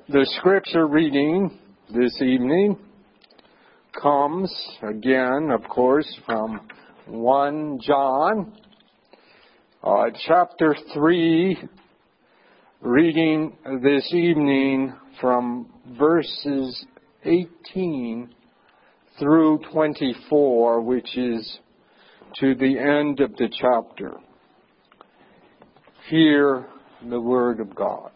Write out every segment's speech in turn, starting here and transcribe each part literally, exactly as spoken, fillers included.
The scripture reading this evening comes again, of course, from First John, uh, chapter three, reading this evening from verses eighteen through twenty-four, which is to the end of the chapter. Hear the word of God.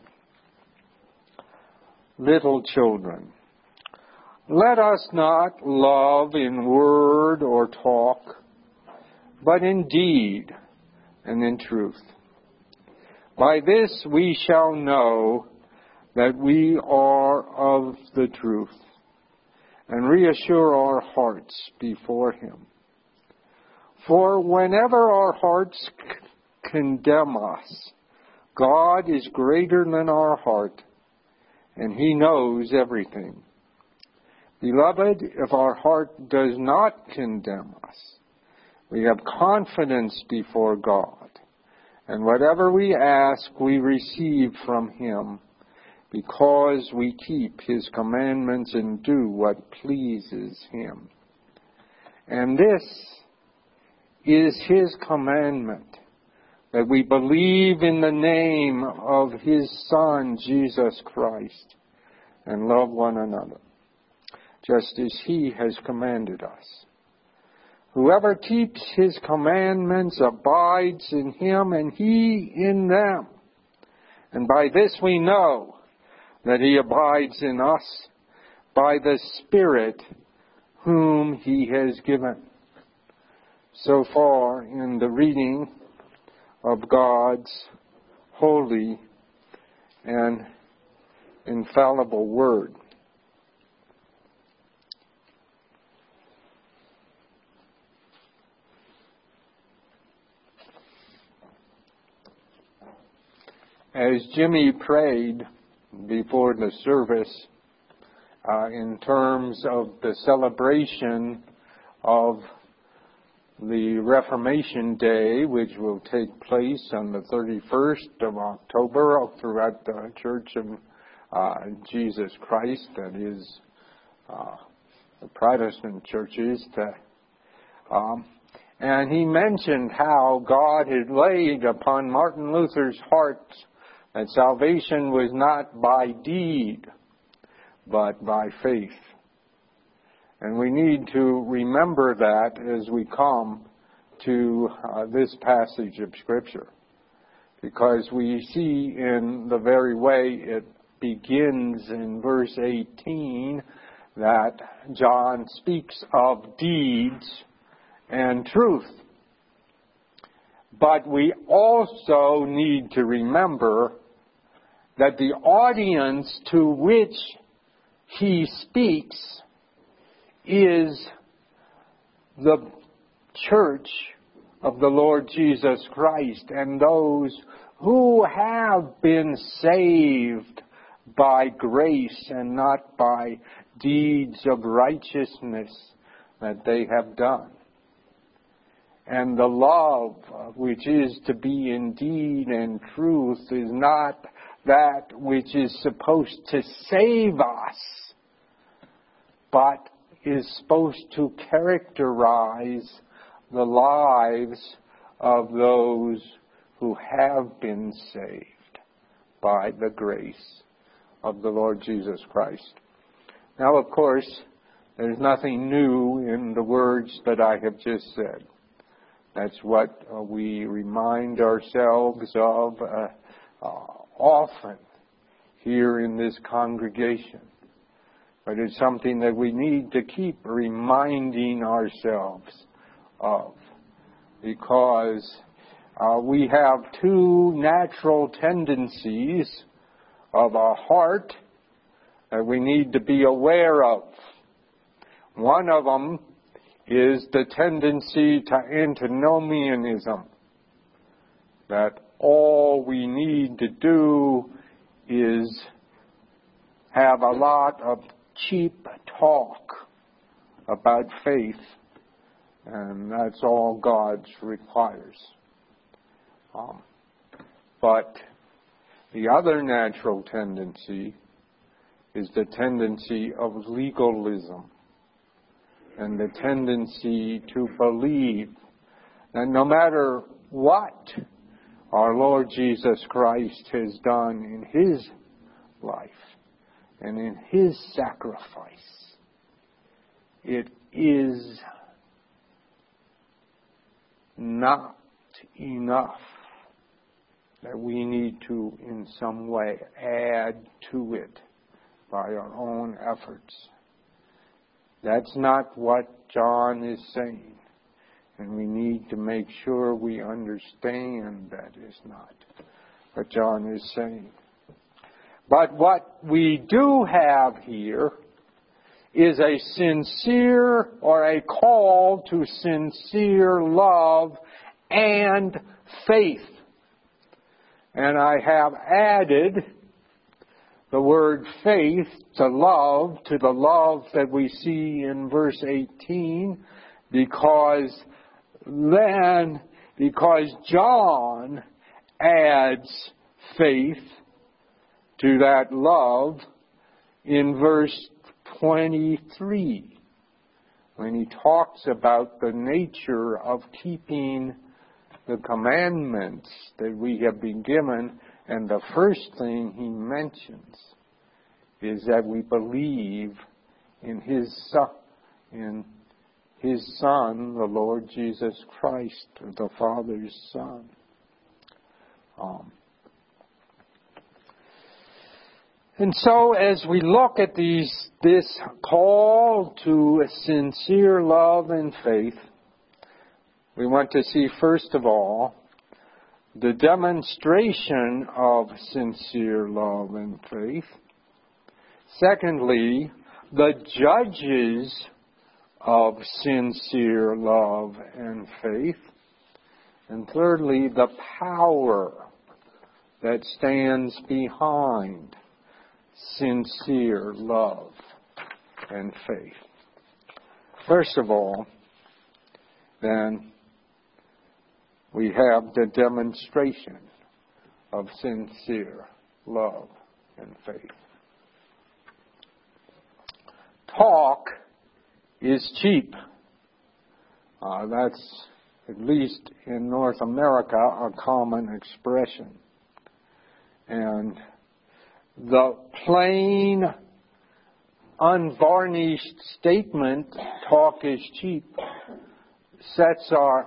Little children, let us not love in word or talk, but in deed and in truth. By this we shall know that we are of the truth, and reassure our hearts before Him. For whenever our hearts c- condemn us, God is greater than our heart, and He knows everything. Beloved, if our heart does not condemn us, we have confidence before God, and whatever we ask we receive from Him, because we keep His commandments and do what pleases Him. And this is His commandment, that we believe in the name of His Son, Jesus Christ, and love one another, just as He has commanded us. Whoever keeps His commandments abides in Him, and He in them. And by this we know that He abides in us, by the Spirit whom He has given. So far in the reading of God's holy and infallible word. As Jimmy prayed before the service uh, in terms of the celebration of the Reformation Day, which will take place on the thirty-first of October throughout the Church of uh, Jesus Christ, that is, uh, the Protestant churches. That, um, and he mentioned how God had laid upon Martin Luther's heart that salvation was not by deed, but by faith. And we need to remember that as we come to uh, this passage of Scripture, because we see in the very way it begins in verse eighteen that John speaks of deeds and truth. But we also need to remember that the audience to which he speaks is the church of the Lord Jesus Christ, and those who have been saved by grace and not by deeds of righteousness that they have done. And the love which is to be in deed and truth is not that which is supposed to save us, but is supposed to characterize the lives of those who have been saved by the grace of the Lord Jesus Christ. Now, of course, there's nothing new in the words that I have just said. That's what uh, we remind ourselves of uh, uh, often here in this congregation. But it's something that we need to keep reminding ourselves of, because uh, we have two natural tendencies of our heart that we need to be aware of. One of them is the tendency to antinomianism, that all we need to do is have a lot of cheap talk about faith, and that's all God requires. Um, but the other natural tendency is the tendency of legalism and the tendency to believe that no matter what our Lord Jesus Christ has done in His life and in His sacrifice, it is not enough, that we need to in some way add to it by our own efforts. That's not what John is saying. And we need to make sure we understand that is not what John is saying. But what we do have here is a sincere or a call to sincere love and faith. And I have added the word faith to love, to the love that we see in verse eighteen, because then, because John adds faith to that love in verse twenty-three, when he talks about the nature of keeping the commandments that we have been given, and the first thing he mentions is that we believe in his son, in his Son, the Lord Jesus Christ, the Father's Son. Um, and so as we look at these, this call to a sincere love and faith, we want to see, first of all, the demonstration of sincere love and faith. Secondly, the judges of sincere love and faith. And thirdly, the power that stands behind sincere love and faith. First of all, then, we have the demonstration of sincere love and faith. Talk is cheap. Uh, that's, at least in North America, a common expression. And the plain, unvarnished statement, talk is cheap, sets our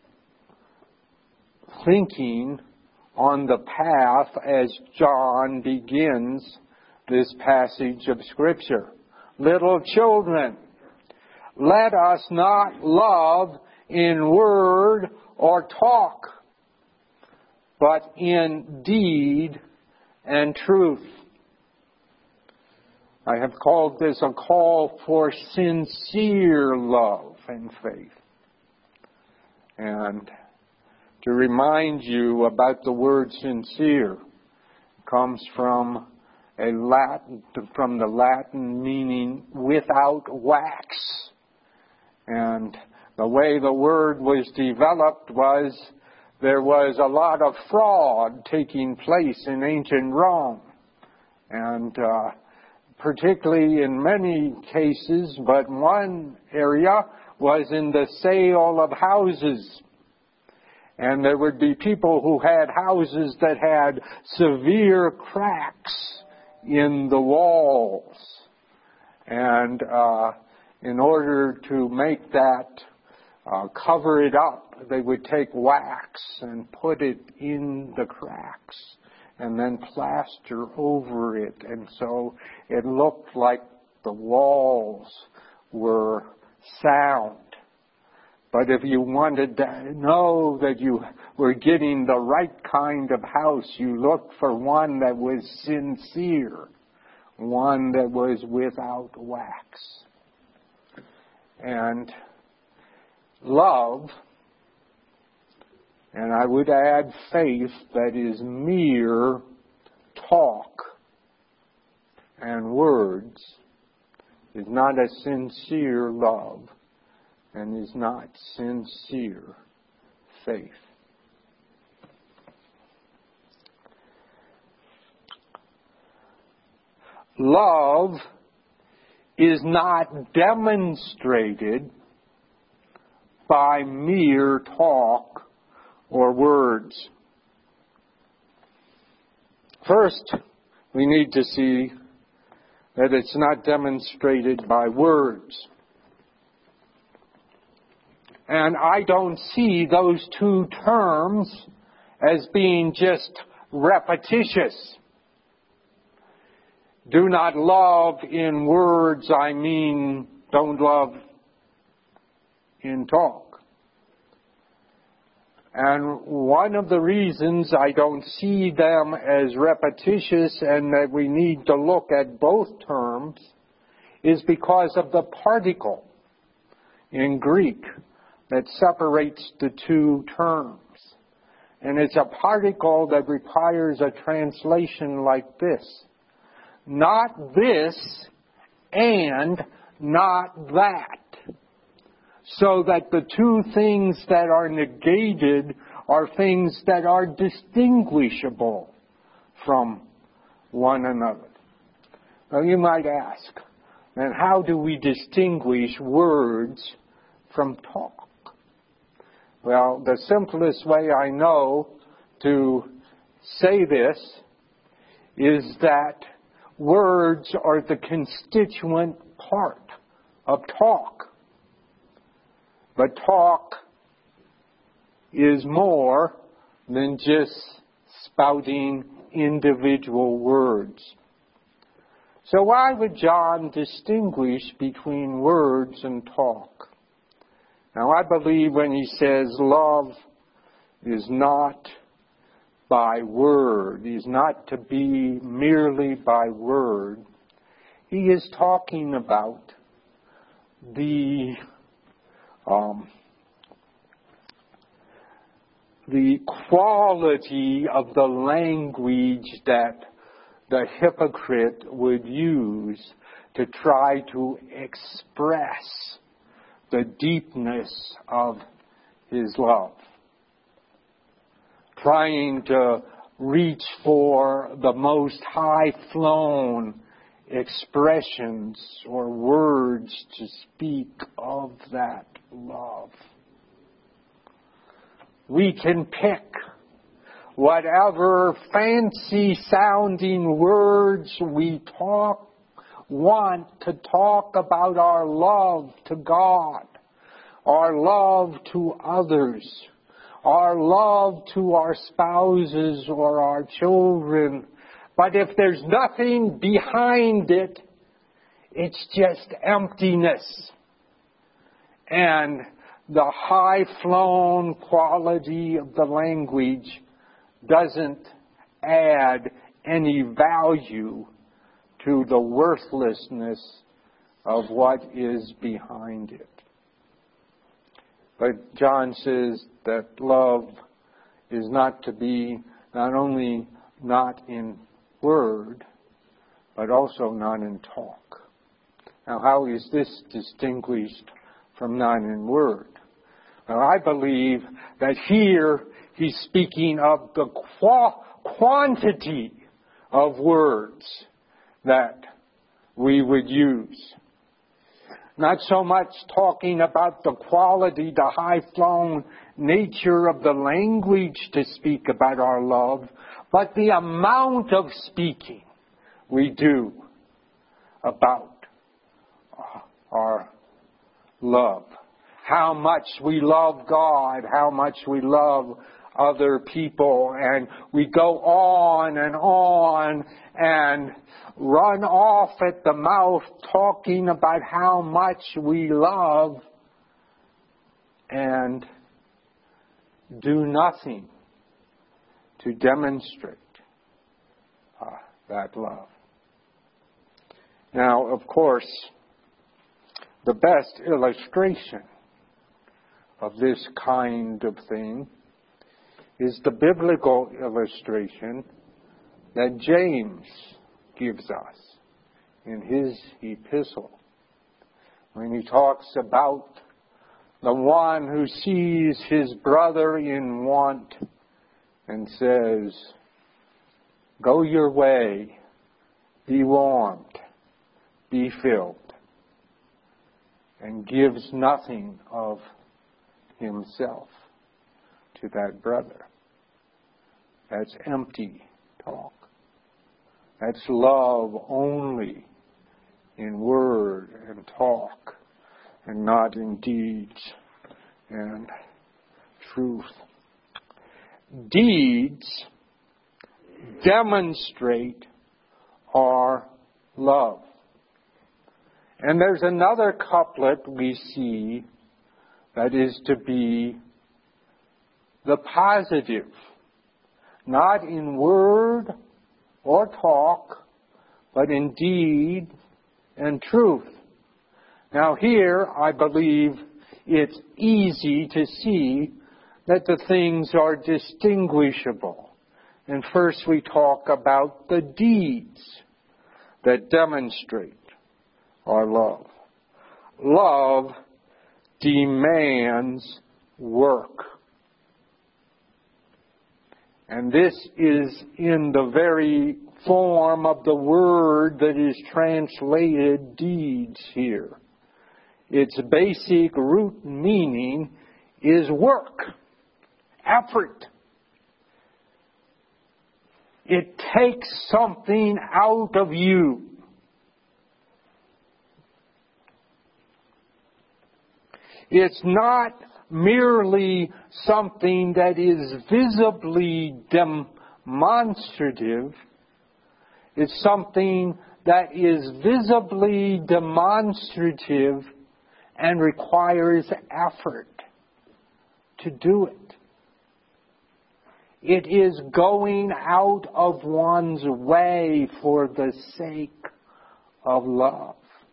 thinking on the path as John begins this passage of Scripture. Little children, let us not love in word or talk, but in deed and truth. I have called this a call for sincere love and faith. And to remind you about the word sincere, comes from a Latin, from the Latin meaning without wax. And the way the word was developed was there was a lot of fraud taking place in ancient Rome. And uh, particularly in many cases, but one area was in the sale of houses. And there would be people who had houses that had severe cracks in the walls. And uh, in order to make that, uh, cover it up, they would take wax and put it in the cracks and then plaster over it. And so it looked like the walls were sound. But if you wanted to know that you were getting the right kind of house, you looked for one that was sincere, one that was without wax. And love, and I would add faith, that is mere talk and words, is not a sincere love and is not sincere faith. love is not demonstrated by mere talk or words. First, we need to see that it's not demonstrated by words. And I don't see those two terms as being just repetitious. Do not love in words, I mean don't love in talk. And one of the reasons I don't see them as repetitious and that we need to look at both terms is because of the particle in Greek that separates the two terms. And it's a particle that requires a translation like this. Not this and not that. So that the two things that are negated are things that are distinguishable from one another. Now you might ask, then how do we distinguish words from talk? Well, the simplest way I know to say this is that words are the constituent part of talk. But talk is more than just spouting individual words. So why would John distinguish between words and talk? Now I believe when he says love is not by word, is not to be merely by word, he is talking about the Um, the quality of the language that the hypocrite would use to try to express the deepness of his love. Trying to reach for the most high-flown expressions or words to speak of that love. We can pick whatever fancy sounding words we talk, want to talk about our love to God, our love to others, our love to our spouses or our children. But if there's nothing behind it, it's just emptiness. And the high-flown quality of the language doesn't add any value to the worthlessness of what is behind it. But John says that love is not to be not only not in word, but also not in talk. Now, how is this distinguished from not in word? Well, I believe that here he's speaking of the qu- quantity of words that we would use. Not so much talking about the quality, the high-flown nature of the language to speak about our love, but the amount of speaking we do about our love. How much we love God, how much we love other people, and we go on and on and run off at the mouth talking about how much we love and do nothing to demonstrate uh, that love. Now, of course, the best illustration of this kind of thing is the biblical illustration that James gives us in his epistle, when he talks about the one who sees his brother in want and says, "Go your way, be warmed. be filled and gives nothing of himself to that brother. That's empty talk. That's love only in word and talk and not in deeds and truth. Deeds demonstrate our love. And there's another couplet we see that is to be the positive, not in word or talk, but in deed and truth. Now here, I believe it's easy to see that the things are distinguishable. And first we talk about the deeds that demonstrate our love. Love demands work. And this is in the very form of the word that is translated deeds here. Its basic root meaning is work, effort. It takes something out of you. It's not merely something that is visibly demonstrative. It's something that is visibly demonstrative and requires effort to do it. It is going out of one's way for the sake of love.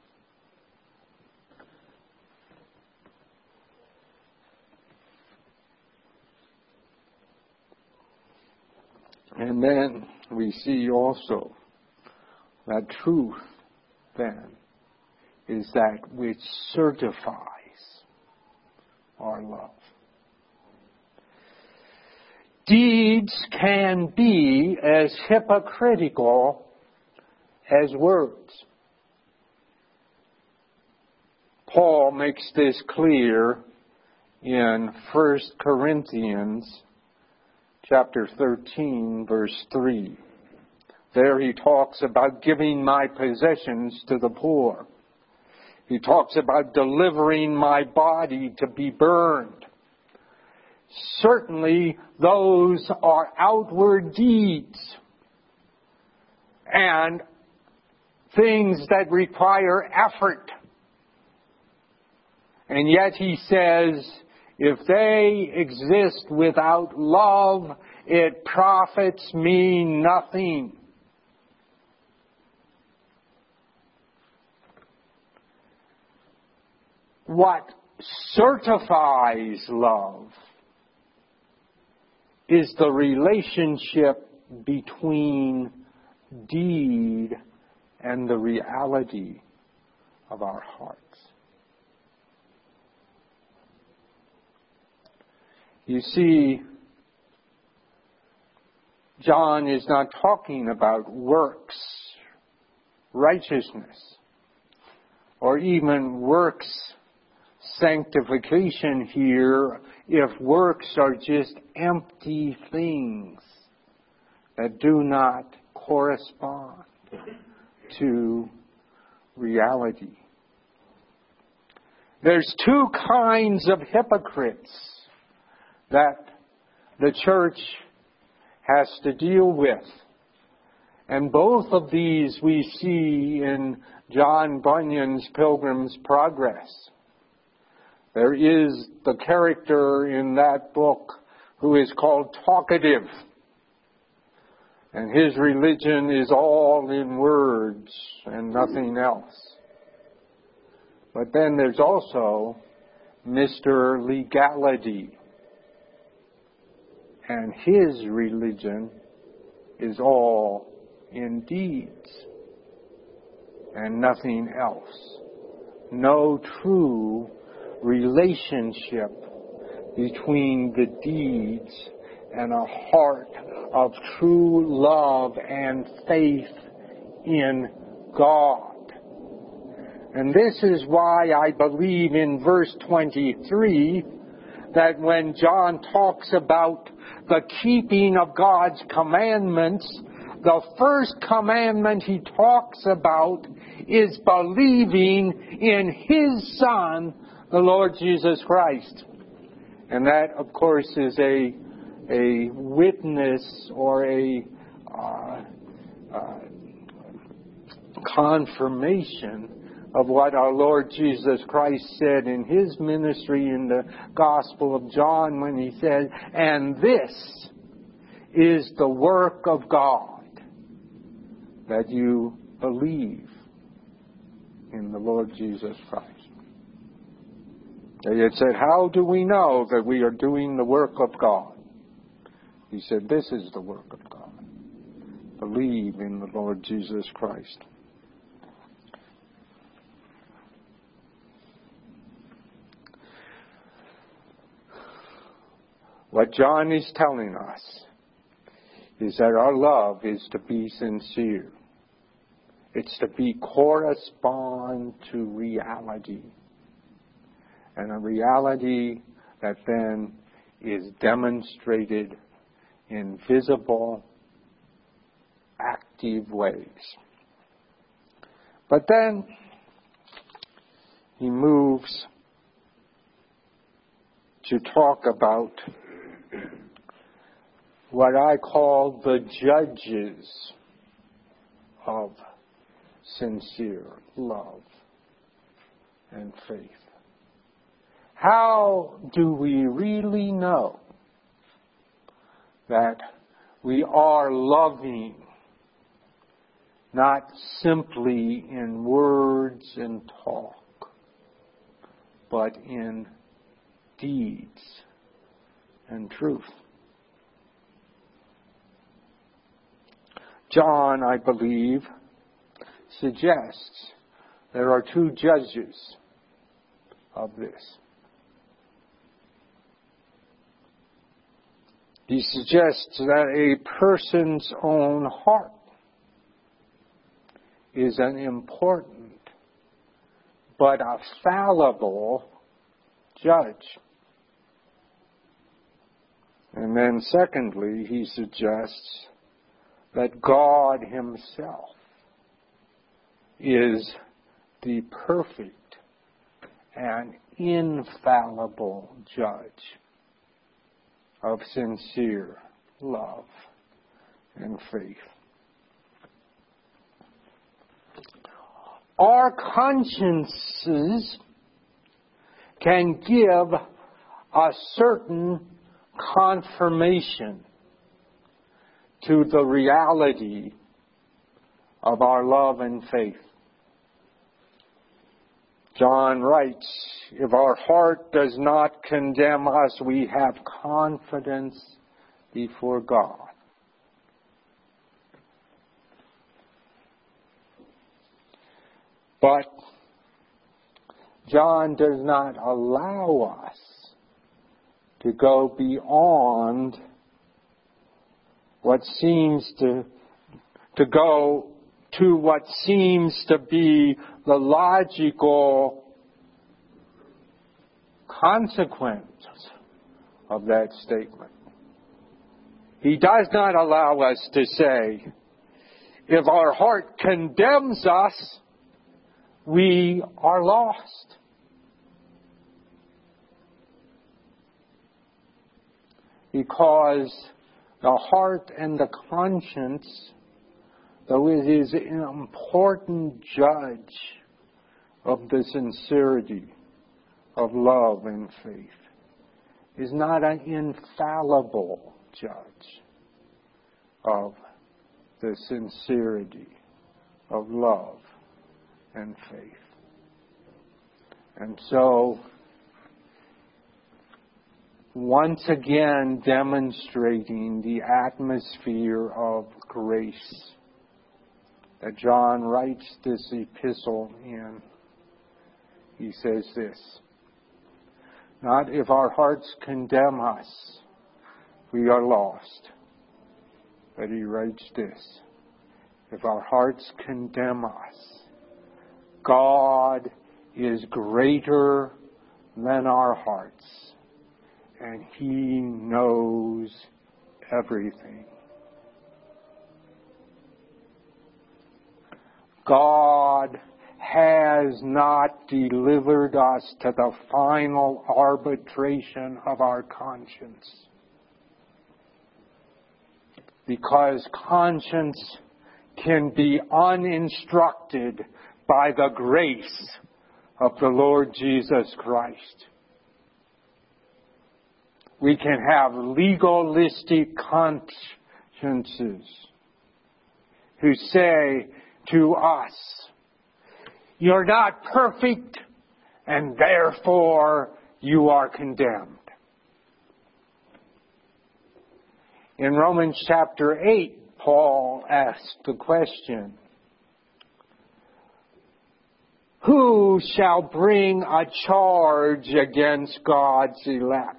And then we see also that truth, then, is that which certifies our love. Deeds can be as hypocritical as words. Paul makes this clear in First Corinthians chapter thirteen, verse three. There he talks about giving my possessions to the poor. He talks about delivering my body to be burned. Certainly, those are outward deeds and things that require effort. And yet he says, if they exist without love, it profits me nothing. What certifies love is the relationship between deed and the reality of our hearts. You see, John is not talking about works, righteousness, or even works sanctification here, if works are just empty things that do not correspond to reality. There's two kinds of hypocrites that the church has to deal with. And both of these we see in John Bunyan's Pilgrim's Progress. There is the character in that book who is called talkative. And his religion is all in words and nothing else. But then there's also Mister Legality. And his religion is all in deeds and nothing else. No true relationship between the deeds and a heart of true love and faith in God. And this is why I believe in verse twenty-three that when John talks about the keeping of God's commandments, the first commandment he talks about is believing in His Son, the Lord Jesus Christ. And that, of course, is a, a witness or a uh, uh, confirmation of what our Lord Jesus Christ said in His ministry in the Gospel of John when He said, "And this is the work of God, that you believe in the Lord Jesus Christ." They had said, "How do we know that we are doing the work of God?" He said, "This is the work of God. Believe in the Lord Jesus Christ." What John is telling us is that our love is to be sincere. It's to be correspond to reality. And a reality that then is demonstrated in visible, active ways. But then he moves to talk about what I call the judges of sincere love and faith. How do we really know that we are loving, not simply in words and talk, but in deeds and truth? John, I believe, suggests there are two judges of this. He suggests that a person's own heart is an important but a fallible judge. And then secondly, he suggests that God Himself is the perfect and infallible judge of sincere love and faith. Our consciences can give a certain confirmation to the reality of our love and faith. John writes, "If our heart does not condemn us, we have confidence before God." But John does not allow us to go beyond what seems to to go to what seems to be the logical consequence of that statement. He does not allow us to say, if our heart condemns us, we are lost. Because the heart and the conscience, though it is an important judge of the sincerity of love and faith, is not an infallible judge of the sincerity of love and faith. And so, once again demonstrating the atmosphere of grace that John writes this epistle in, he says this, not if our hearts condemn us, we are lost. But he writes this, if our hearts condemn us, God is greater than our hearts, and He knows everything. God has not delivered us to the final arbitration of our conscience, because conscience can be uninstructed by the grace of the Lord Jesus Christ. We can have legalistic consciences who say to us, "You're not perfect, and therefore you are condemned." In Romans chapter eight, Paul asked the question, "Who shall bring a charge against God's elect?"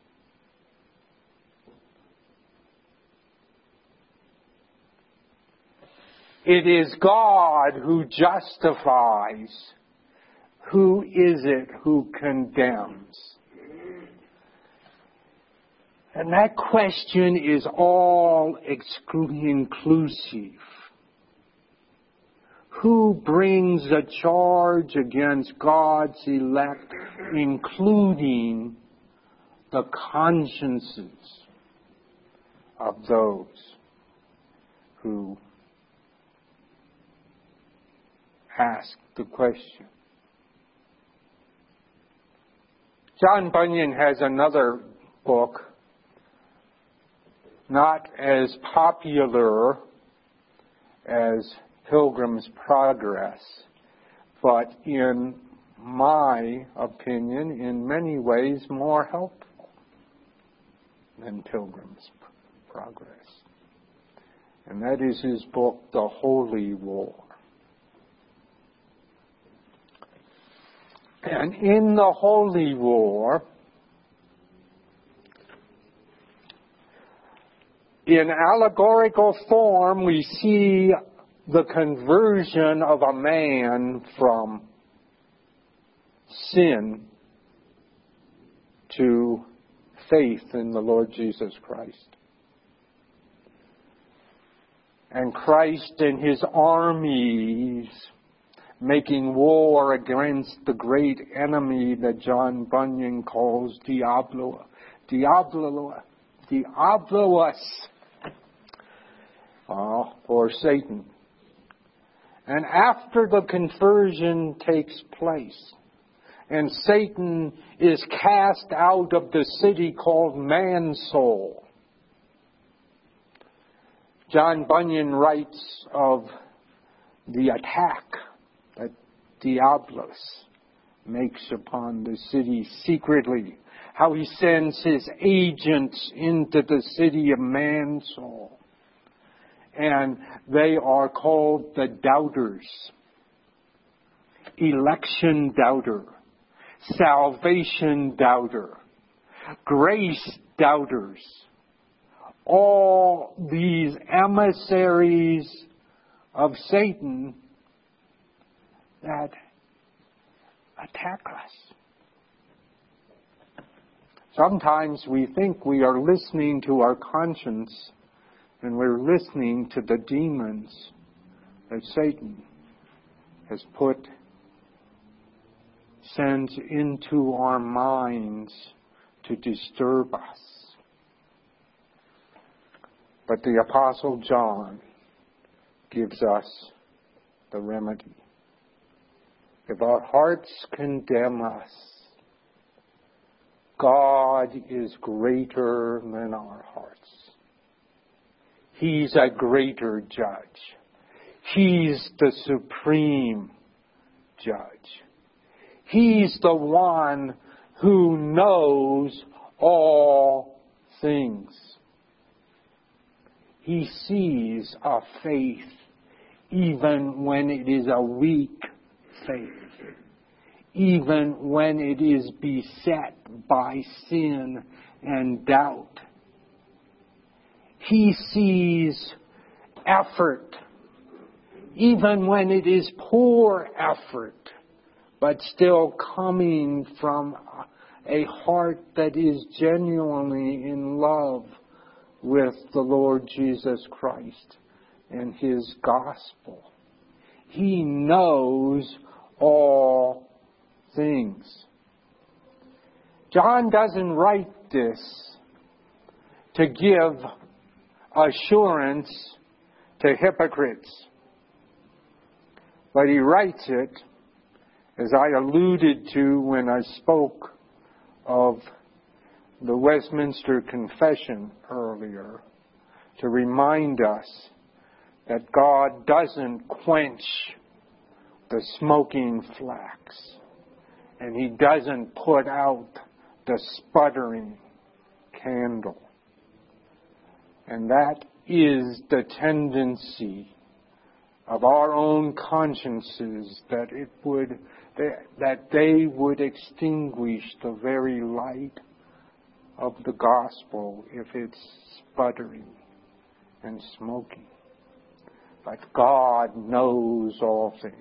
It is God who justifies. Who is it who condemns? And that question is all inclusive. Who brings a charge against God's elect, including the consciences of those who ask the question? John Bunyan has another book, not as popular as Pilgrim's Progress, but in my opinion, in many ways more helpful than Pilgrim's Progress. And that is his book, The Holy War. And in the Holy War, in allegorical form, we see the conversion of a man from sin to faith in the Lord Jesus Christ. And Christ and His armies making war against the great enemy that John Bunyan calls Diablo, Diablo, Diabolus, uh, or Satan. And after the conversion takes place, and Satan is cast out of the city called Mansoul, John Bunyan writes of the attack that Diabolus makes upon the city secretly, how he sends his agents into the city of Mansoul. And they are called the doubters. Election doubter, salvation doubter, grace doubters. All these emissaries of Satan that attack us. Sometimes we think we are listening to our conscience, and we're listening to the demons that Satan has put, sends into our minds to disturb us. But the Apostle John gives us the remedy. If our hearts condemn us, God is greater than our hearts. He's a greater judge. He's the supreme judge. He's the one who knows all things. He sees a faith even when it is a weak faith, even when it is beset by sin and doubt. He sees effort. even when it is poor effort, but still coming from a heart that is genuinely in love with the Lord Jesus Christ and His gospel. He knows all things. John doesn't write this to give assurance to hypocrites, but he writes it, as I alluded to when I spoke of the Westminster Confession earlier, to remind us that God doesn't quench the smoking flax, and He doesn't put out the sputtering candle. And that is the tendency of our own consciences, that it would that they would extinguish the very light of the gospel if it's sputtering and smoking. But God knows all things.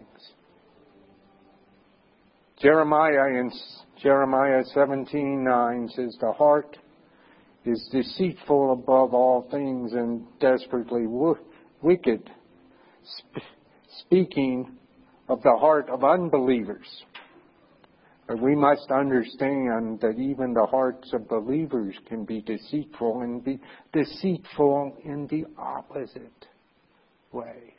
Jeremiah in Jeremiah seventeen nine says, the heart is deceitful above all things and desperately w- wicked. Sp- speaking of the heart of unbelievers. But we must understand that even the hearts of believers can be deceitful, and be deceitful in the opposite way.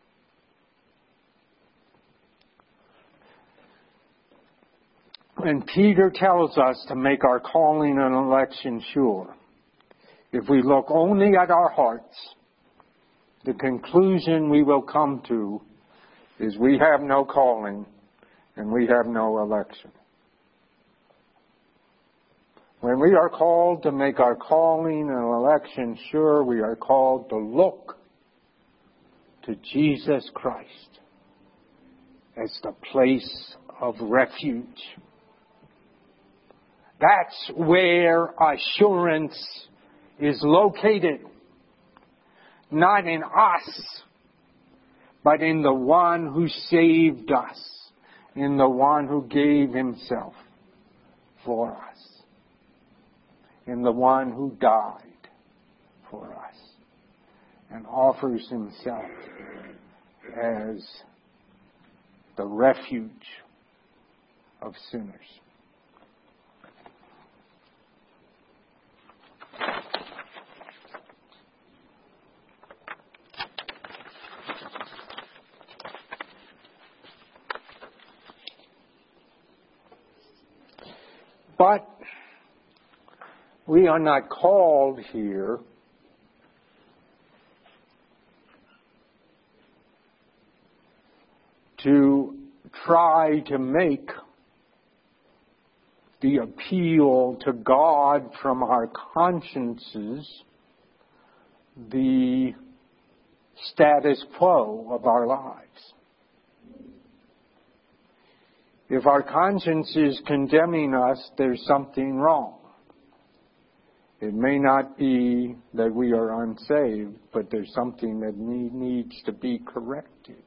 And Peter tells us to make our calling and election sure. If we look only at our hearts, the conclusion we will come to is we have no calling and we have no election. When we are called to make our calling and election sure, we are called to look to Jesus Christ as the place of refuge. That's where assurance is located. Not in us, but in the one who saved us, in the one who gave Himself for us, in the one who died for us and offers Himself as the refuge of sinners. But we are not called here to try to make the appeal to God from our consciences the status quo of our lives. If our conscience is condemning us, there's something wrong. It may not be that we are unsaved, but there's something that need, needs to be corrected.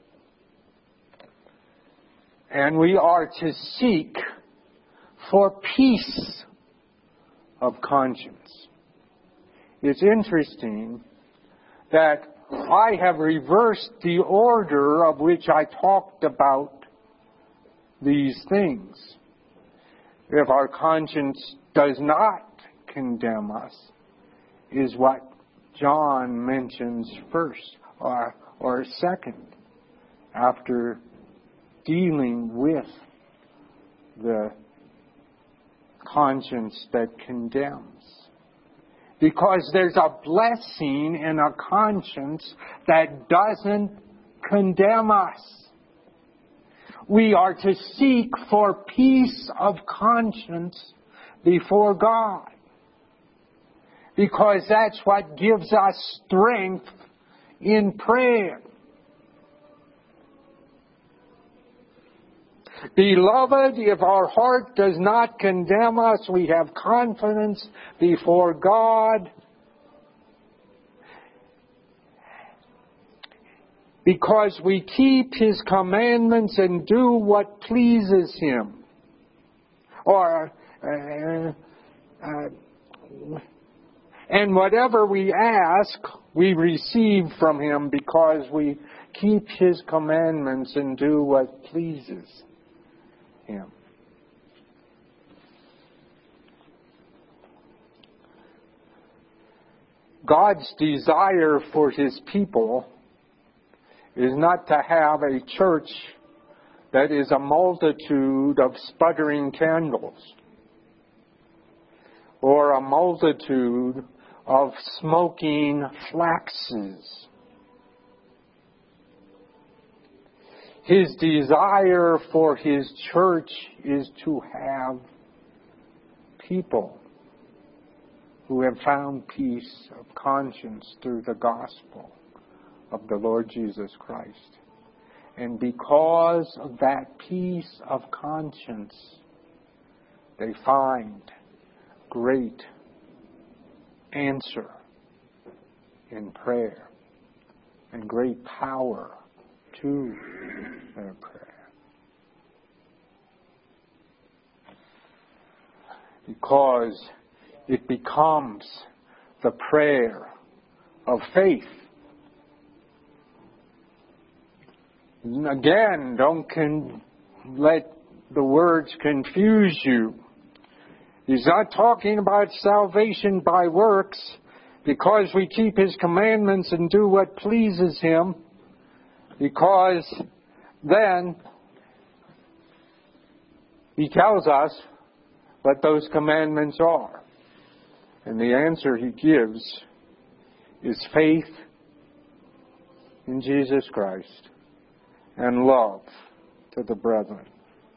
And we are to seek for peace of conscience. It's interesting that I have reversed the order of which I talked about these things. If our conscience does not condemn us, is what John mentions first or, or second, after dealing with the conscience that condemns. Because there's a blessing in a conscience that doesn't condemn us. We are to seek for peace of conscience before God, because that's what gives us strength in prayer. Beloved, if our heart does not condemn us, we have confidence before God. because we keep His commandments and do what pleases Him. Or, uh, uh, and whatever we ask, we receive from Him because we keep His commandments and do what pleases Him. God's desire for His people is not to have a church that is a multitude of sputtering candles or a multitude of smoking flaxes. His desire for His church is to have people who have found peace of conscience through the gospel of the Lord Jesus Christ. And because of that peace of conscience, they find great answer in prayer and great power to their prayer. Because it becomes the prayer of faith. And again, don't con- let the words confuse you. He's not talking about salvation by works because we keep His commandments and do what pleases Him, because then He tells us what those commandments are. And the answer He gives is faith in Jesus Christ and love to the brethren.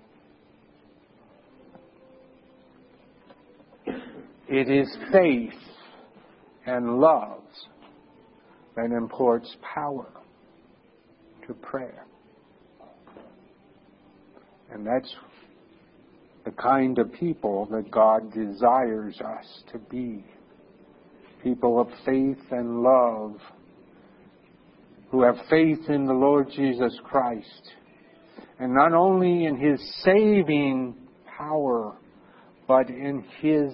It is faith and love that imports power to prayer. And that's the kind of people that God desires us to be. People of faith and love, who have faith in the Lord Jesus Christ, and not only in His saving power, but in His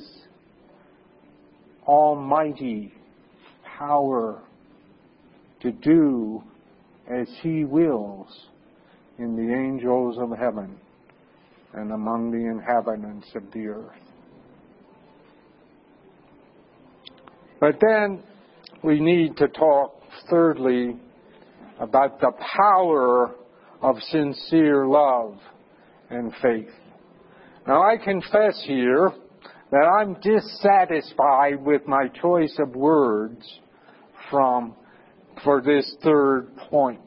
almighty power to do as He wills in the angels of heaven and among the inhabitants of the earth. But then we need to talk, thirdly, about the power of sincere love and faith. Now, I confess here that I'm dissatisfied with my choice of words from for this third point,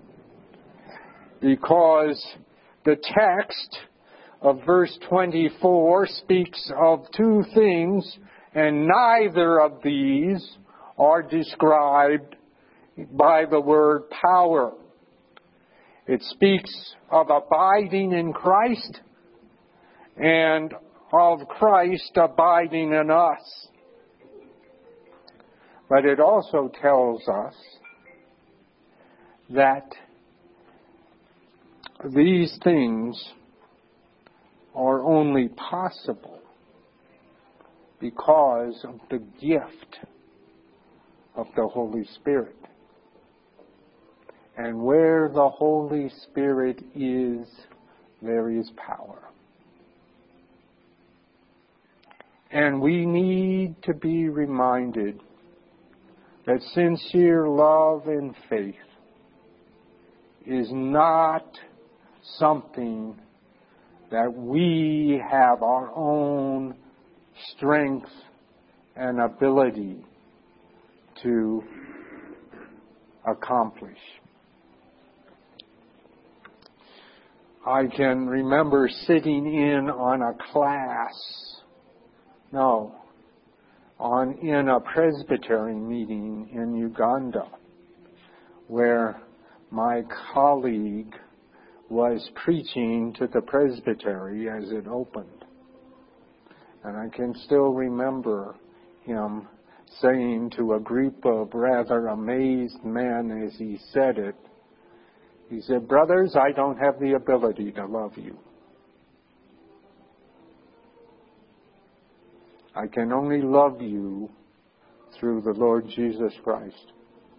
because the text of verse twenty-four speaks of two things, and neither of these are described by the word power. It speaks of abiding in Christ and of Christ abiding in us. But it also tells us that these things are only possible because of the gift of the Holy Spirit. And where the Holy Spirit is, there is power. And we need to be reminded that sincere love and faith is not something that we have our own strength and ability to accomplish. I can remember sitting in on a class, no, on in a presbytery meeting in Uganda, where my colleague was preaching to the presbytery as it opened. And I can still remember him saying to a group of rather amazed men as he said it, He said, brothers, I don't have the ability to love you. I can only love you through the Lord Jesus Christ.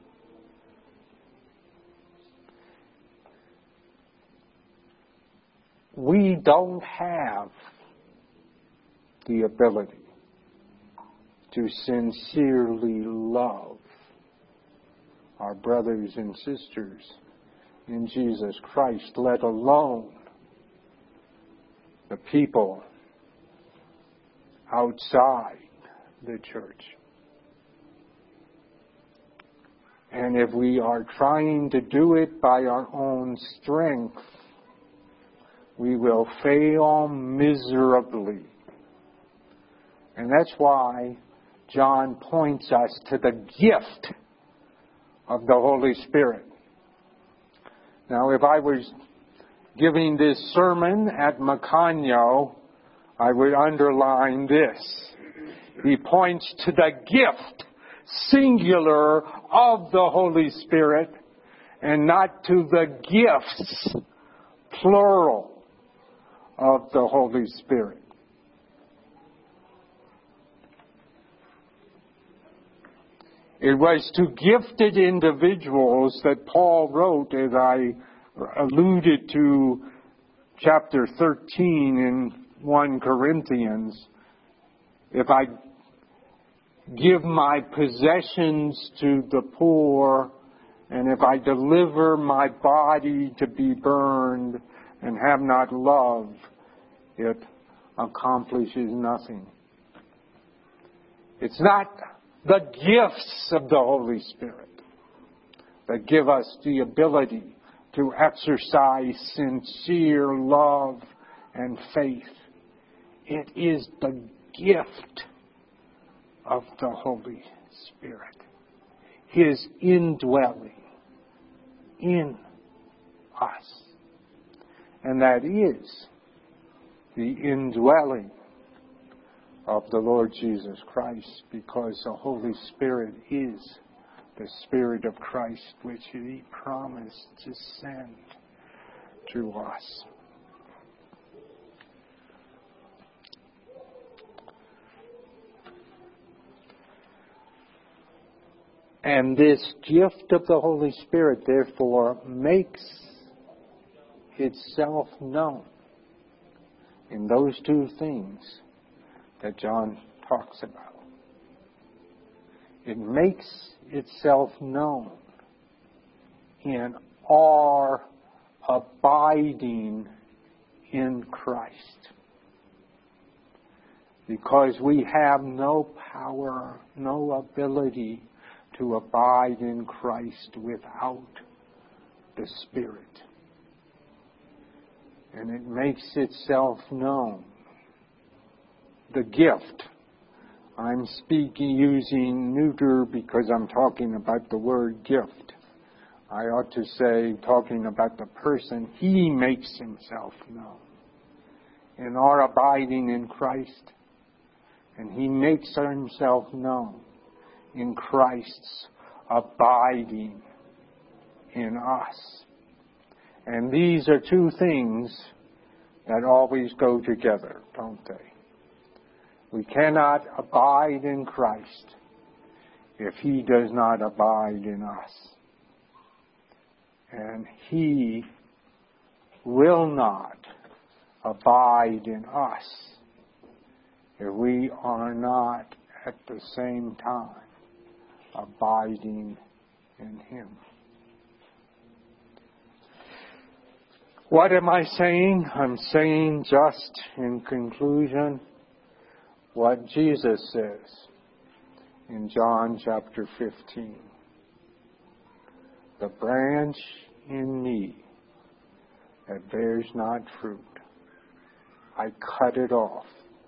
We don't have the ability to sincerely love our brothers and sisters in Jesus Christ, let alone the people outside the church. And if we are trying to do it by our own strength, we will fail miserably. And that's why John points us to the gift of the Holy Spirit. Now, if I was giving this sermon at Macanyo, I would underline this. He points to the gift, singular, of the Holy Spirit, and not to the gifts, plural, of the Holy Spirit. It was to gifted individuals that Paul wrote, as I alluded to chapter thirteen in First Corinthians, if I give my possessions to the poor, and if I deliver my body to be burned and have not love, it accomplishes nothing. It's not the gifts of the Holy Spirit that give us the ability to exercise sincere love and faith. It is the gift of the Holy Spirit, His indwelling in us. And that is the indwelling of the Lord Jesus Christ, because the Holy Spirit is the Spirit of Christ, which He promised to send to us. And this gift of the Holy Spirit, therefore, makes itself known in those two things that John talks about. It makes itself known in our abiding in Christ. Because we have no power, no ability to abide in Christ without the Spirit. And it makes itself known. The gift. I'm speaking using neuter because I'm talking about the word gift. I ought to say, talking about the person, He makes Himself known in our abiding in Christ. And He makes Himself known in Christ's abiding in us. And these are two things that always go together, don't they? We cannot abide in Christ if He does not abide in us. And He will not abide in us if we are not at the same time abiding in Him. What am I saying? I'm saying, just in conclusion, what Jesus says in John chapter fifteen. The branch in me that bears not fruit, I cut it off,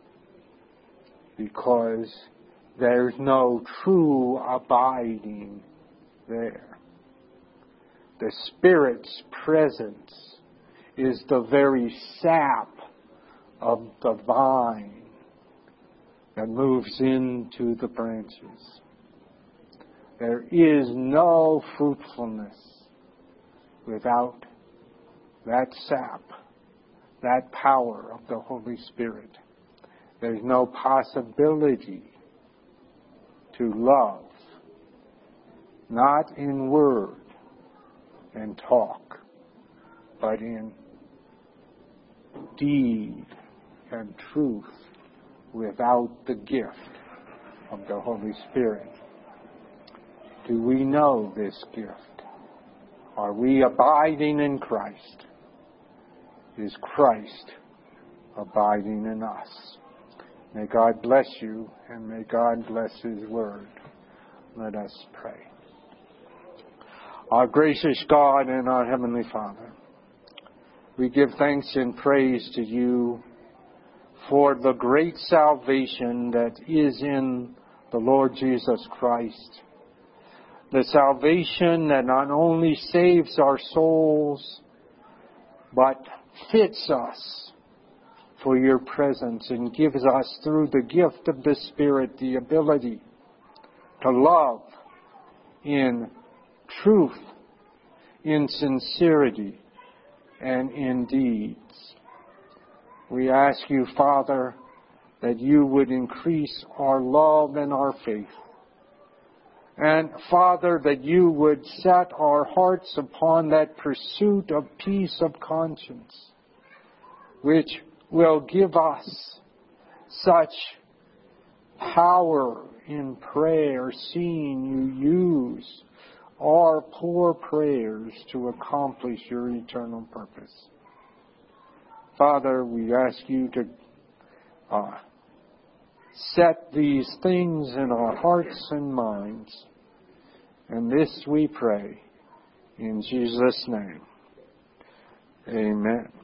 because there's no true abiding there. The Spirit's presence is the very sap of the vine that moves into the branches. There is no fruitfulness without that sap, that power of the Holy Spirit. There's no possibility to love, not in word and talk, but in deed and truth, without the gift of the Holy Spirit. Do we know this gift? Are we abiding in Christ? Is Christ abiding in us? May God bless you, and may God bless His Word. Let us pray. Our gracious God and our Heavenly Father, we give thanks and praise to you for the great salvation that is in the Lord Jesus Christ. The salvation that not only saves our souls, but fits us for your presence and gives us, through the gift of the Spirit, the ability to love in truth, in sincerity, and in deeds. We ask you, Father, that you would increase our love and our faith. And, Father, that you would set our hearts upon that pursuit of peace of conscience, which will give us such power in prayer, seeing you use our poor prayers to accomplish your eternal purpose. Father, we ask you to uh, set these things in our hearts and minds. And this we pray in Jesus' name. Amen.